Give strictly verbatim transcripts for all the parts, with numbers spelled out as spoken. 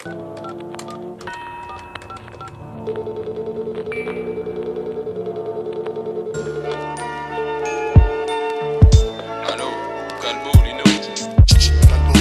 Allô, Calbo, Lino. Calbo.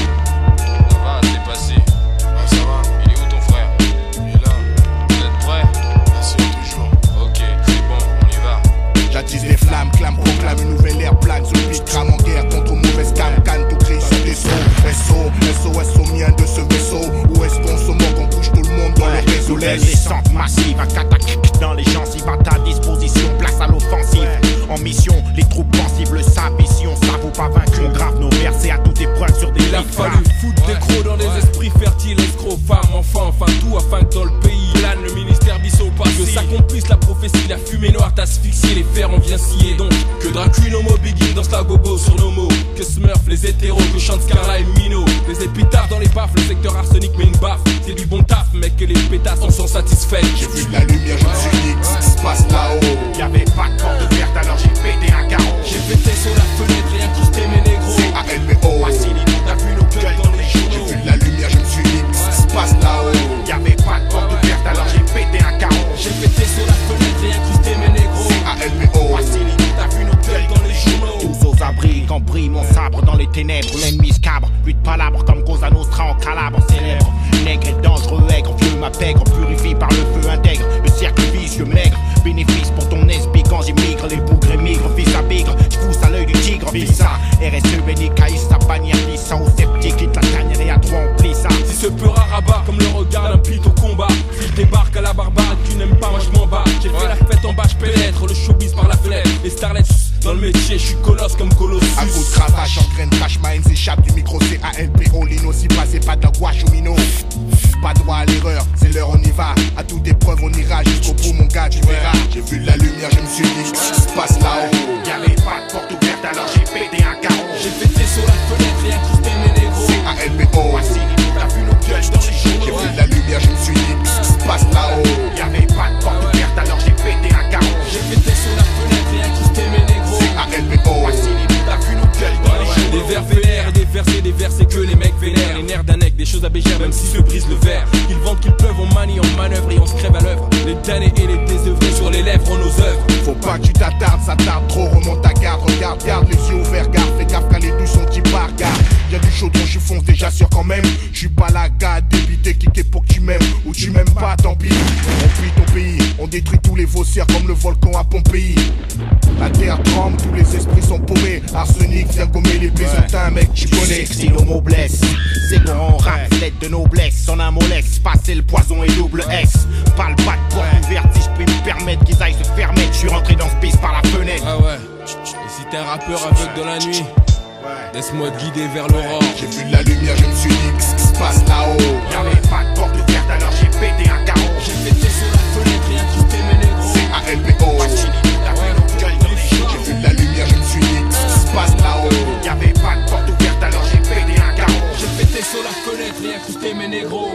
Ça va, c'est passé. Ouais, ça va. Il est où ton frère? Il est là. Vous êtes prêts? Bien sûr, toujours. Ok, c'est bon, on y va. J'attise les flammes, clame, proclame une nouvelle ère plane. Sous le pic, crame en guerre contre mauvaise cam. Canne tout crie sur des sons. S O, S O S au mien de ce vaisseau. Où est-ce qu'on se moque, on couche tout le monde dans ouais, le réseau. Nouvelle descente massive, un catac dans les gencives. À ta disposition, place à l'offensive. Ouais. En mission, les troupes pensives le savent. Ici on s'avoue pas vaincu. On grave nos versets à toute épreuve sur des Il a fallu foutre des crocs dans des esprits fertiles, escrocs, femmes, enfants, enfin tout afin que dans le pays plane le ministère Bissau passe. Que s'accomplisse la prophétie, la fumée noire t'asphyxie, les fers on vient scier donc. Que Dracul, Homo, Biggie danse la gogo sur nos mots. Que Smurf, les hétéros, que chante Scarla et Mino. Les épitaphes dans les baffes, le secteur arsenic met une baffe. C'est du bon taf, mec, que les pétasses en sont satisfaits. J'ai vu de la lumière, je me suis dit que ça se passe là-haut. Y'avait pas de porte ouverte, alors j'ai pété un carreau. J'ai pété sur la fenêtre et incrusté mes négros. C'est A L B O. Voici les t'as vu nos gueules dans les J'ai journaux. vu de la lumière, je me suis dit que ça se passe là-haut. Y'avait pas de porte ouverte, alors j'ai pété un carreau. J'ai pété sur la fenêtre et incrusté mes négros. C'est A L B O. Voici les t'as vu nos gueules dans les journaux. Tous aux abris, quand brille mon sabre dans les ténèbres. L'ennemi scabre, plus de palabres comme Cosa Nostra en calabre célèbre. Nègre et dangereux, aigre, vieux ma pègre, purifié par le feu intègre. Le cercle vicieux maigre, bénéfice pour ton esprit quand j'émigre. Les bougres émigrent, fils à bigre, j'pousse à l'œil du tigre, fils à R S E, béni, caïs, sa bannière, ça au sceptique, quitte la tanière et à toi on plie ça. Si ce peu rare rabat comme le regard d'un pit au combat, s'il débarque à la barbare, tu n'aimes pas, moi je m'en bats. J'ai fait la fête en bas, je pénètre le showbiz par la fenêtre. Les starlets dans le métier, je suis colosse comme Colossus. À coup de cravache, engraine, crash, ma haine s'échappe du micro, c'est A L P O. Lino, si pas, c'est pas de la gouache au minot. Pas droit à l'erreur, c'est l'heure, on y va. À toute épreuve, on ira jusqu'au bout, mon gars, tu verras. J'ai vu de la lumière, je me suis dit que ça se passe là-haut. Y'avait pas de porte ouverte, alors j'ai pété un carreau. J'ai pété sur la fenêtre et incrusté mes négros. C'est A L B O. Voici les t'as vu nos gueules dans les J'ai journaux. vu de la lumière, je me suis dit que ça se passe là-haut. Y'avait pas de porte ouverte, alors j'ai pété un carreau. J'ai pété sur la fenêtre et incrusté mes négros. C'est A L B O. Voici les t'as vu nos gueules dans les journaux. Des vers vénères et des versets, des versets que les mecs vénèrent. Les nerfs d'un nec, des choses à bégère même si se brise le verre. Qu'ils vendent, qu'ils peuvent, on manie, on manœuvre et on se crève à l'œuvre. Les damnés et les désœuvrés sur les lèvres, on nos œuvres. Faut pas que tu t'attardes, ça tarde trop, remonte ta garde. Regarde, garde les yeux ouverts, garde, fais gaffe quand les douches sont qui partent, garde. Y'a du chaudron, je fonce déjà sûr quand même. Je suis pas la gars débité, cliquer pour que tu m'aimes. Ou tu m'aimes pas, tant pis. On fuit ton pays, on détruit tous les faussaires comme le volcan à Pompéi. La terre tremble, tous les esprits sont paumés. Arsenic, viens gommer les byzantins, mec, tu connais. Si le mot blesse, c'est qu'on rap, l'aide de noblesse. En un mot lex, passer le poison et double S. Pas le pas de porte ouverte, si je puis me permettre qu'ils aillent se fermer. Je suis rentré dans ce piste par la fenêtre. Ah ouais, et si t'es un rappeur aveugle dans la nuit, laisse-moi te guider vers l'aurore. J'ai vu de la lumière, je me suis dit que ça se passe là-haut. Y'avait pas de porte ouverte, alors j'ai pété un carreau. J'ai pété sur la fenêtre et incrusté mes négros. C'est A L B O. Voici les t'as vu nos gueules dans les journaux. J'ai vu de la lumière, je me suis dit que ça se passe là-haut. Y'avait pas de porte ouverte, alors j'ai pété un carreau. J'ai pété sur la fenêtre et incrusté mes négros.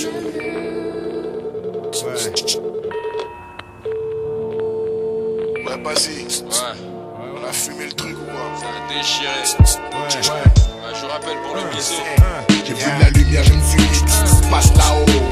Ouais, vas-y. Ouais, On a fumé le truc ou quoi? ça a déchiré. Ouais, Ouais, je rappelle pour le biseau. J'ai vu de la lumière, je me suis dit que ça se passe là-haut.